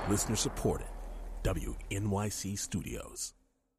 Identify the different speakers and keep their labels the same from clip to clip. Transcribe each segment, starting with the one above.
Speaker 1: Listener supported. WNYC Studios.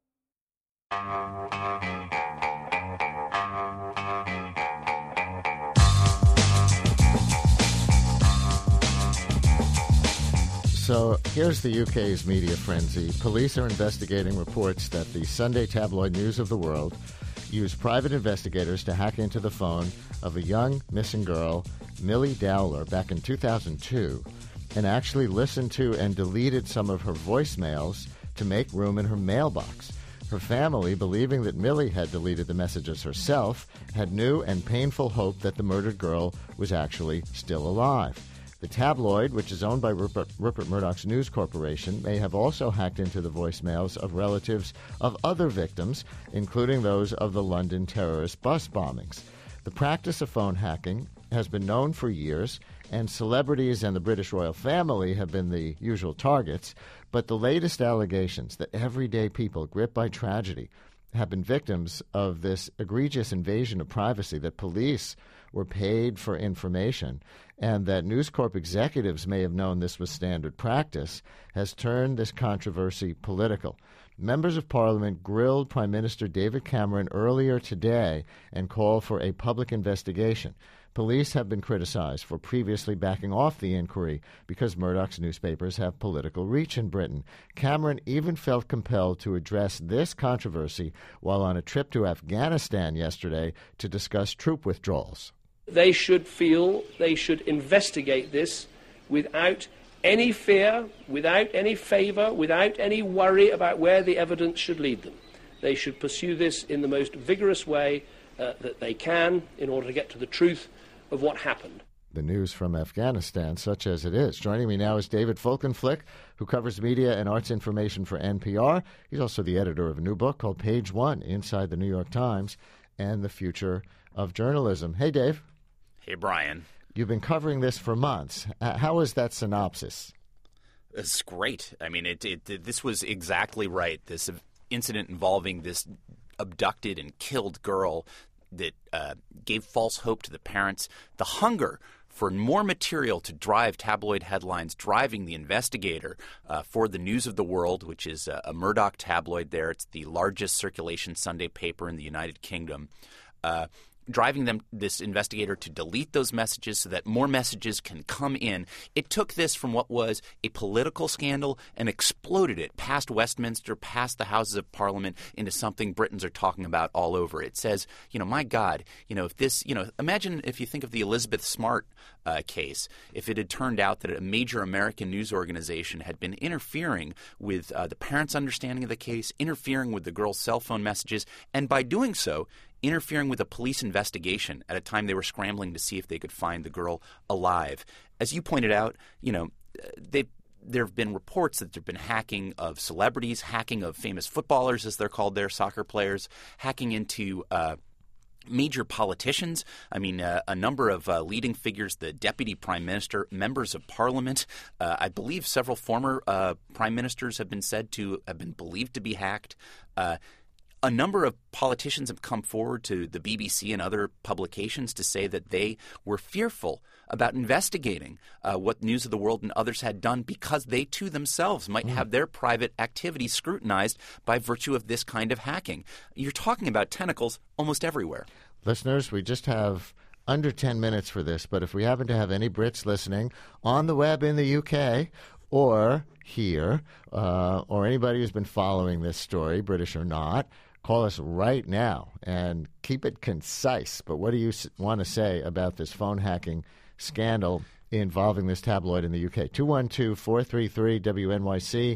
Speaker 2: So here's the UK's media frenzy. Police are investigating reports that the Sunday tabloid News of the World used private investigators to hack into the phone of a young missing girl, Millie Dowler, back in 2002, and actually listened to and deleted some of her voicemails to make room in her mailbox. Her family, believing that Millie had deleted the messages herself, had new and painful hope that the murdered girl was actually still alive. The tabloid, which is owned by Rupert Murdoch's News Corporation, may have also hacked into the voicemails of relatives of other victims, including those of the London terrorist bus bombings. The practice of phone hacking has been known for years, and celebrities and the British royal family have been the usual targets, but the latest allegations that everyday people gripped by tragedy have been victims of this egregious invasion of privacy, that police were paid for information, and that News Corp executives may have known this was standard practice, has turned this controversy political. Members of Parliament grilled Prime Minister David Cameron earlier today and called for a public investigation. Police have been criticized for previously backing off the inquiry because Murdoch's newspapers have political reach in Britain. Cameron even felt compelled to address this controversy while on a trip to Afghanistan yesterday to discuss troop withdrawals.
Speaker 3: They should feel they should investigate this without any fear, without any favour, without any worry about where the evidence should lead them. They should pursue this in the most vigorous way that they can in order to get to the truth of what happened.
Speaker 2: The news from Afghanistan, such as it is. Joining me now is David Folkenflik, who covers media and arts information for NPR. He's also the editor of a new book called Page One, Inside the New York Times and the Future of Journalism. Hey, Dave.
Speaker 4: Hey, Brian.
Speaker 2: You've been covering this for months. How is that synopsis?
Speaker 4: It's great. I mean, this was exactly right. This incident involving this abducted and killed girl that gave false hope to the parents. The hunger for more material to drive tabloid headlines, driving the investigator for the News of the World, which is a Murdoch tabloid there. It's the largest circulation Sunday paper in the United Kingdom. Driving this investigator to delete those messages so that more messages can come in. It took this from what was a political scandal and exploded it past Westminster, past the Houses of Parliament, into something Britons are talking about all over. It says, my God, if this, imagine if you think of the Elizabeth Smart case, if it had turned out that a major American news organization had been interfering with the parents' understanding of the case, interfering with the girl's cell phone messages, and by doing so, interfering with a police investigation at a time they were scrambling to see if they could find the girl alive. As you pointed out, there have been reports that there have been hacking of celebrities, hacking of famous footballers, as they're called there, soccer players, hacking into major politicians. I mean, a number of leading figures, the deputy prime minister, members of parliament. I believe several former prime ministers have been said to have been believed to be hacked. A number of politicians have come forward to the BBC and other publications to say that they were fearful about investigating what News of the World and others had done because they too themselves might have their private activity scrutinized by virtue of this kind of hacking. You're talking about tentacles almost everywhere.
Speaker 2: Listeners, we just have under 10 minutes for this, but if we happen to have any Brits listening on the web in the UK or here, or anybody who's been following this story, British or not, call us right now and keep it concise. But what do you want to say about this phone hacking scandal involving this tabloid in the UK? 212-433-WNYC,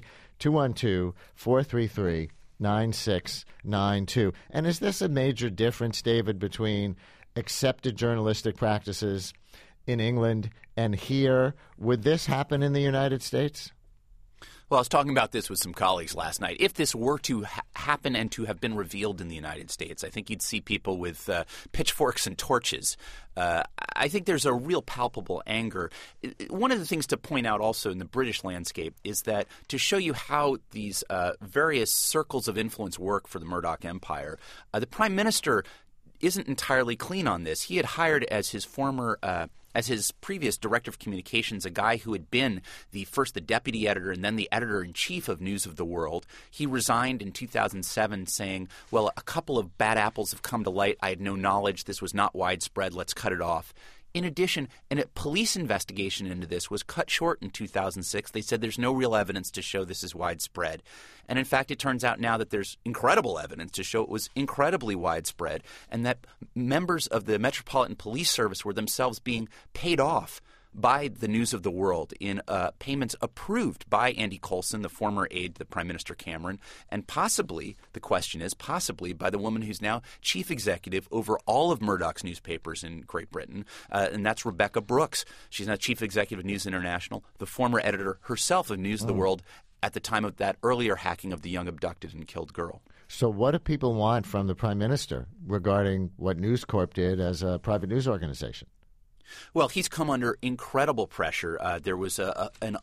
Speaker 2: 212-433-9692. And is this a major difference, David, between accepted journalistic practices in England and here? Would this happen in the United States?
Speaker 4: Well, I was talking about this with some colleagues last night. If this were to happen and to have been revealed in the United States, I think you'd see people with pitchforks and torches. I think there's a real palpable anger. One of the things to point out also in the British landscape is that to show you how these various circles of influence work for the Murdoch empire, the Prime Minister isn't entirely clean on this. He had hired as his former as his previous director of communications, a guy who had been first the deputy editor and then the editor-in-chief of News of the World. He resigned in 2007 saying, well, a couple of bad apples have come to light. I had no knowledge. This was not widespread. Let's cut it off. In addition, a police investigation into this was cut short in 2006. They said there's no real evidence to show this is widespread. And in fact, it turns out now that there's incredible evidence to show it was incredibly widespread and that members of the Metropolitan Police Service were themselves being paid off by the News of the World in payments approved by Andy Coulson, the former aide to the Prime Minister Cameron, and possibly, the question is, possibly by the woman who's now chief executive over all of Murdoch's newspapers in Great Britain, and that's Rebekah Brooks. She's now chief executive of News International, the former editor herself of News of the World at the time of that earlier hacking of the young abducted and killed girl.
Speaker 2: So what do people want from the Prime Minister regarding what News Corp did as a private news organization?
Speaker 4: Well, he's come under incredible pressure. There was an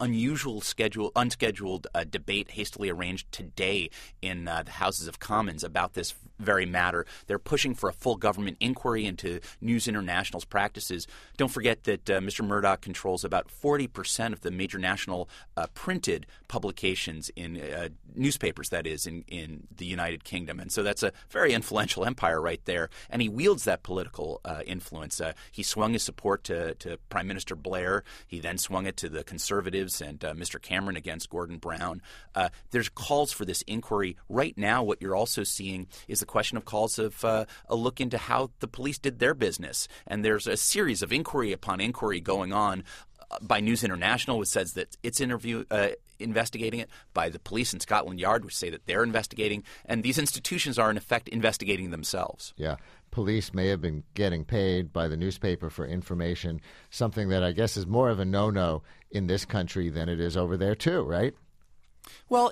Speaker 4: unscheduled debate hastily arranged today in the Houses of Commons about this very matter. They're pushing for a full government inquiry into News International's practices. Don't forget that Mr. Murdoch controls about 40% of the major national printed publications in newspapers, that is, in the United Kingdom. And so that's a very influential empire right there. And he wields that political influence. He swung his support to Prime Minister Blair. He then swung it to the Conservatives and Mr. Cameron against Gordon Brown. There's calls for this inquiry. Right now, what you're also seeing is the question of calls of a look into how the police did their business. And there's a series of inquiry upon inquiry going on by News International, which says that it's investigating it, by the police in Scotland Yard, which say that they're investigating. And these institutions are, in effect, investigating themselves.
Speaker 2: Yeah. Police may have been getting paid by the newspaper for information, something that I guess is more of a no-no in this country than it is over there too, right?
Speaker 4: Well,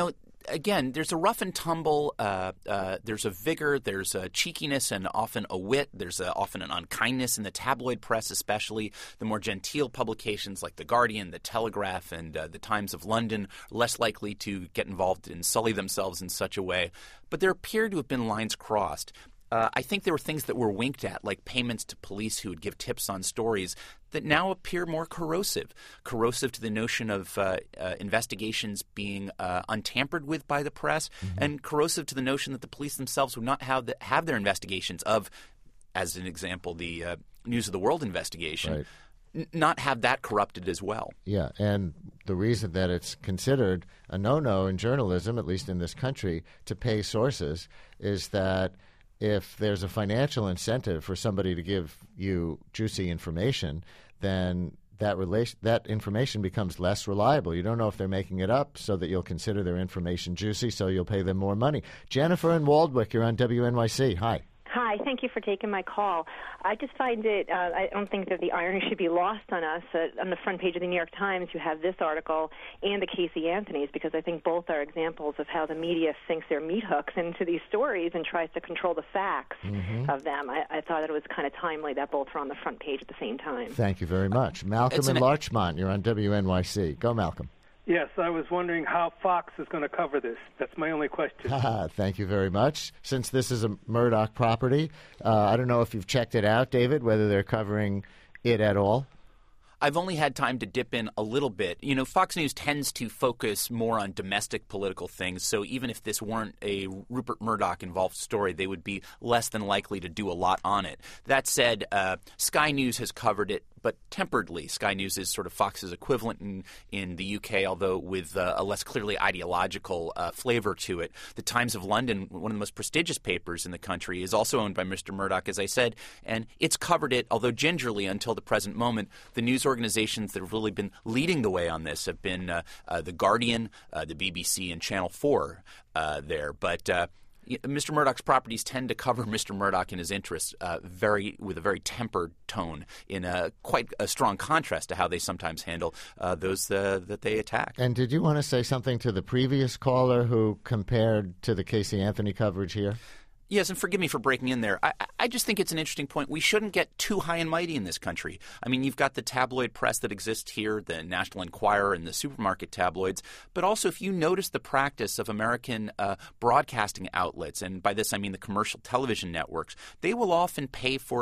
Speaker 4: again, there's a rough and tumble. There's a vigor. There's a cheekiness and often a wit. There's often an unkindness in the tabloid press, especially the more genteel publications like The Guardian, The Telegraph, and The Times of London, less likely to get involved and sully themselves in such a way. But there appear to have been lines crossed. I think there were things that were winked at, like payments to police who would give tips on stories, that now appear more corrosive to the notion of investigations being untampered with by the press, and corrosive to the notion that the police themselves would not have their investigations of, as an example, the News of the World investigation, not have that corrupted as well.
Speaker 2: Yeah, and the reason that it's considered a no-no in journalism, at least in this country, to pay sources is that if there's a financial incentive for somebody to give you juicy information, then that information becomes less reliable. You don't know if they're making it up so that you'll consider their information juicy, so you'll pay them more money. Jennifer in Waldwick, you're on WNYC. Hi.
Speaker 5: Hi, thank you for taking my call. I just find it, I don't think that the irony should be lost on us. On the front page of the New York Times, you have this article and the Casey Anthony's, because I think both are examples of how the media sinks their meat hooks into these stories and tries to control the facts of them. I thought it was kind of timely that both were on the front page at the same time.
Speaker 2: Thank you very much. Malcolm in Larchmont, you're on WNYC. Go, Malcolm.
Speaker 6: Yes, I was wondering how Fox is going to cover this. That's my only question.
Speaker 2: Thank you very much. Since this is a Murdoch property, I don't know if you've checked it out, David, whether they're covering it at all.
Speaker 4: I've only had time to dip in a little bit. Fox News tends to focus more on domestic political things, so even if this weren't a Rupert Murdoch-involved story, they would be less than likely to do a lot on it. That said, Sky News has covered it, but temperedly. Sky News is sort of Fox's equivalent in the UK, although with a less clearly ideological flavor to it. The Times of London, one of the most prestigious papers in the country, is also owned by Mr. Murdoch, as I said, and it's covered it, although gingerly until the present moment. The news organizations that have really been leading the way on this have been The Guardian, the BBC, and Channel 4 there. But Mr. Murdoch's properties tend to cover Mr. Murdoch and his interests with a very tempered tone, in quite a strong contrast to how they sometimes handle those that they attack.
Speaker 2: And did you want to say something to the previous caller who compared to the Casey Anthony coverage here?
Speaker 4: Yes, and forgive me for breaking in there. I just think it's an interesting point. We shouldn't get too high and mighty in this country. I mean, you've got the tabloid press that exists here, the National Enquirer and the supermarket tabloids. But also, if you notice the practice of American broadcasting outlets, and by this I mean the commercial television networks, they will often pay for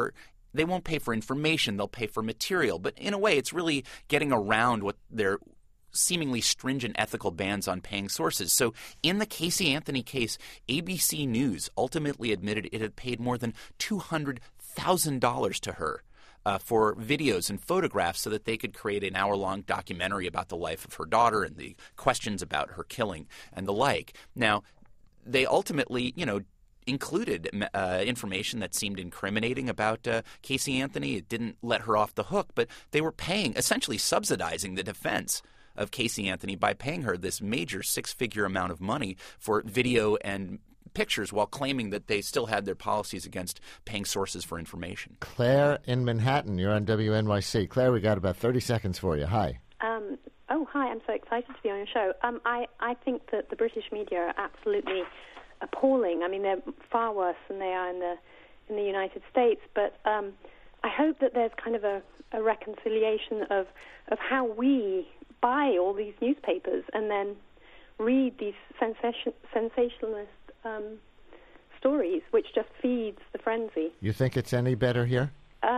Speaker 4: they won't pay for information, they'll pay for material. But in a way, it's really getting around what their seemingly stringent ethical bans on paying sources. So in the Casey Anthony case, ABC News ultimately admitted it had paid more than $200,000 to her for videos and photographs so that they could create an hour-long documentary about the life of her daughter and the questions about her killing and the like. Now, they ultimately, included information that seemed incriminating about Casey Anthony. It didn't let her off the hook, but they were paying, essentially subsidizing the defense of Casey Anthony by paying her this major six-figure amount of money for video and pictures while claiming that they still had their policies against paying sources for information.
Speaker 2: Claire in Manhattan, you're on WNYC. Claire, we got about 30 seconds for you. Hi.
Speaker 7: Hi. I'm so excited to be on your show. I think that the British media are absolutely appalling. I mean, they're far worse than they are in the United States. But I hope that there's kind of a reconciliation of how we buy all these newspapers and then read these sensationalist stories, which just feeds the frenzy.
Speaker 2: You think it's any better here?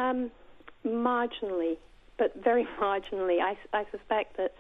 Speaker 7: Marginally, but very marginally. I suspect that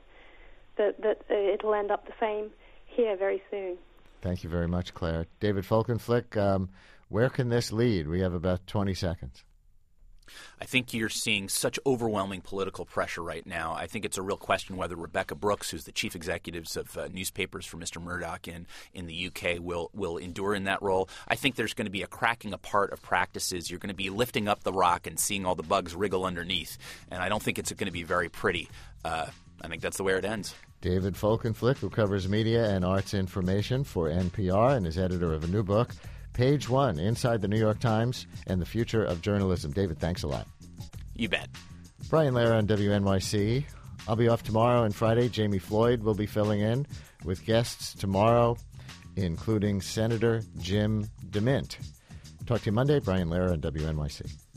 Speaker 7: it'll end up the same here very soon.
Speaker 2: Thank you very much, Claire. David Folkenflik, where can this lead? We have about 20 seconds.
Speaker 4: I think you're seeing such overwhelming political pressure right now. I think it's a real question whether Rebekah Brooks, who's the chief executives of newspapers for Mr. Murdoch in the UK, will endure in that role. I think there's going to be a cracking apart of practices. You're going to be lifting up the rock and seeing all the bugs wriggle underneath. And I don't think it's going to be very pretty. I think that's the way it ends.
Speaker 2: David Folkenflik, who covers media and arts information for NPR and is editor of a new book, Page One, Inside the New York Times and the Future of Journalism. David, thanks a lot.
Speaker 4: You bet.
Speaker 2: Brian Lehrer on WNYC. I'll be off tomorrow and Friday. Jamie Floyd will be filling in with guests tomorrow, including Senator Jim DeMint. Talk to you Monday. Brian Lehrer on WNYC.